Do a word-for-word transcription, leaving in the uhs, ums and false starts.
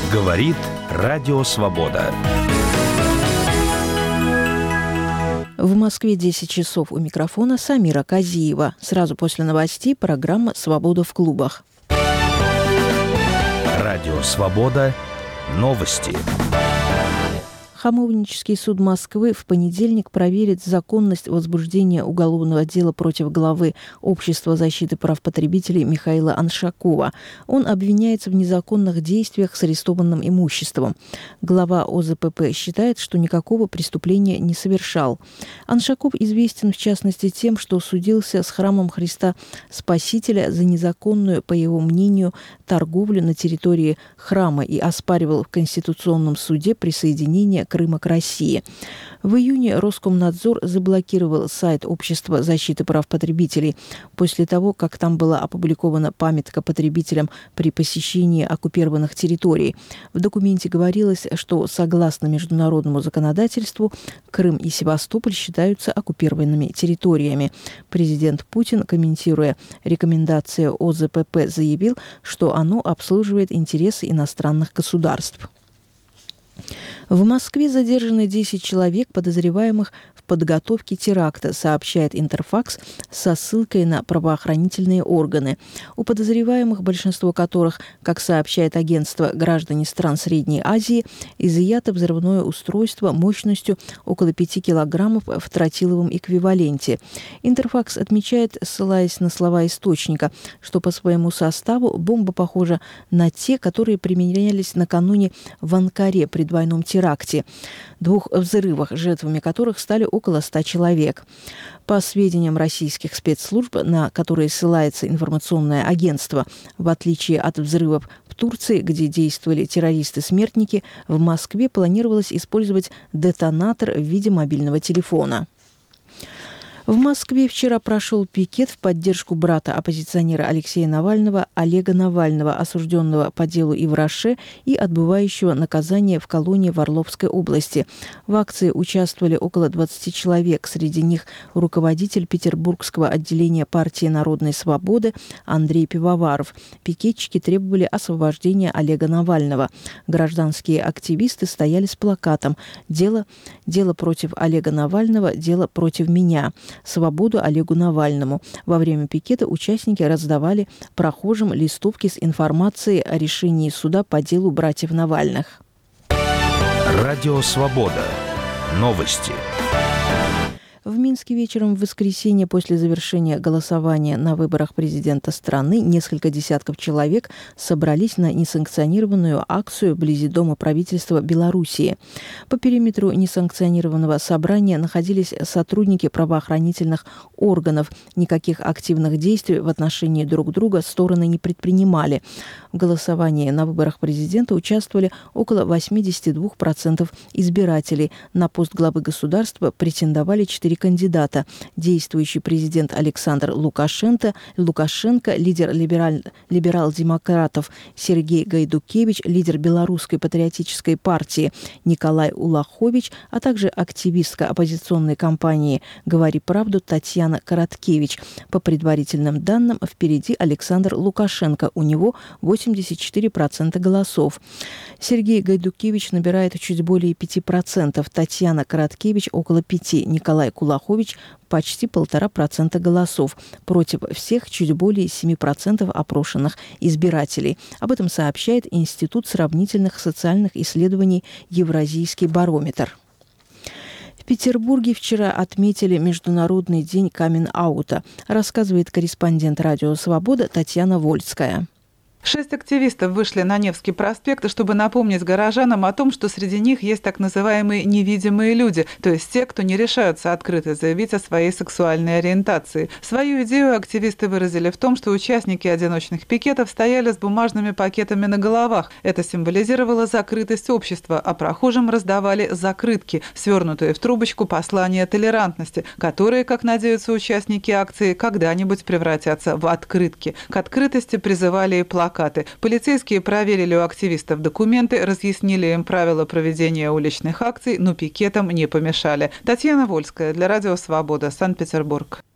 Говорит Радио Свобода. В Москве десять часов. У микрофона Самира Казиева. Сразу после новостей программа «Свобода в клубах». Радио Свобода. Новости. Хамовнический суд Москвы в понедельник проверит законность возбуждения уголовного дела против главы Общества защиты прав потребителей Михаила Аншакова. Он обвиняется в незаконных действиях с арестованным имуществом. Глава о зэ пэ пэ считает, что никакого преступления не совершал. Аншаков известен в частности тем, что судился с храмом Христа Спасителя за незаконную, по его мнению, торговлю на территории храма и оспаривал в Конституционном суде присоединение Крыма к России. В июне Роскомнадзор заблокировал сайт Общества защиты прав потребителей после того, как там была опубликована памятка потребителям при посещении оккупированных территорий. В документе говорилось, что согласно международному законодательству Крым и Севастополь считаются оккупированными территориями. Президент Путин, комментируя рекомендации о зэ пэ пэ, заявил, что оно обслуживает интересы иностранных государств. В Москве задержаны десять человек, подозреваемых в подготовке теракта, сообщает Интерфакс со ссылкой на правоохранительные органы. У подозреваемых, большинство которых, как сообщает агентство, граждане стран Средней Азии, изъято взрывное устройство мощностью около пяти килограммов в тротиловом эквиваленте. Интерфакс отмечает, ссылаясь на слова источника, что по своему составу бомба похожа на те, которые применялись накануне в Анкаре при двойном теракте, двух взрывах, жертвами которых стали около ста человек. По сведениям российских спецслужб, на которые ссылается информационное агентство, в отличие от взрывов в Турции, где действовали террористы-смертники, в Москве планировалось использовать детонатор в виде мобильного телефона. В Москве вчера прошел пикет в поддержку брата оппозиционера Алексея Навального, Олега Навального, осужденного по делу Ивраше и отбывающего наказание в колонии в Орловской области. В акции участвовали около двадцати человек. Среди них руководитель петербургского отделения партии Народной свободы Андрей Пивоваров. Пикетчики требовали освобождения Олега Навального. Гражданские активисты стояли с плакатом «Дело, дело против Олега Навального, дело против меня». Свободу Олегу Навальному. Во время пикета участники раздавали прохожим листовки с информацией о решении суда по делу братьев Навальных. Радио Свобода. Новости. В Минске вечером в воскресенье после завершения голосования на выборах президента страны несколько десятков человек собрались на несанкционированную акцию вблизи Дома правительства Белоруссии. По периметру несанкционированного собрания находились сотрудники правоохранительных органов. Никаких активных действий в отношении друг друга стороны не предпринимали. В голосовании на выборах президента участвовали около восемьдесят два процента избирателей. На пост главы государства претендовали четыре кандидата. Действующий президент Александр Лукашенко, Лукашенко, лидер либераль, либерал-демократов Сергей Гайдукевич, лидер Белорусской патриотической партии Николай Улахович, а также активистка оппозиционной кампании «Говори правду» Татьяна Короткевич. По предварительным данным, впереди Александр Лукашенко. У него восемьдесят четыре процента голосов. Сергей Гайдукевич набирает чуть более пяти процентов, Татьяна Короткевич – около пяти процентов, Николай Улахович – почти полтора процента голосов. Против всех чуть более семи процентов опрошенных избирателей. Об этом сообщает Институт сравнительных социальных исследований «Евразийский барометр». В Петербурге вчера отметили Международный день камин-аута, рассказывает корреспондент Радио Свобода Татьяна Вольская. Шесть активистов вышли на Невский проспект, чтобы напомнить горожанам о том, что среди них есть так называемые невидимые люди, то есть те, кто не решаются открыто заявить о своей сексуальной ориентации. Свою идею активисты выразили в том, что участники одиночных пикетов стояли с бумажными пакетами на головах. Это символизировало закрытость общества, а прохожим раздавали закрытки, свернутые в трубочку послания толерантности, которые, как надеются участники акции, когда-нибудь превратятся в открытки. К открытости призывали и плакаты. Полицейские проверили у активистов документы, разъяснили им правила проведения уличных акций, но пикетам не помешали. Татьяна Вольская для Радио Свобода, Санкт-Петербург.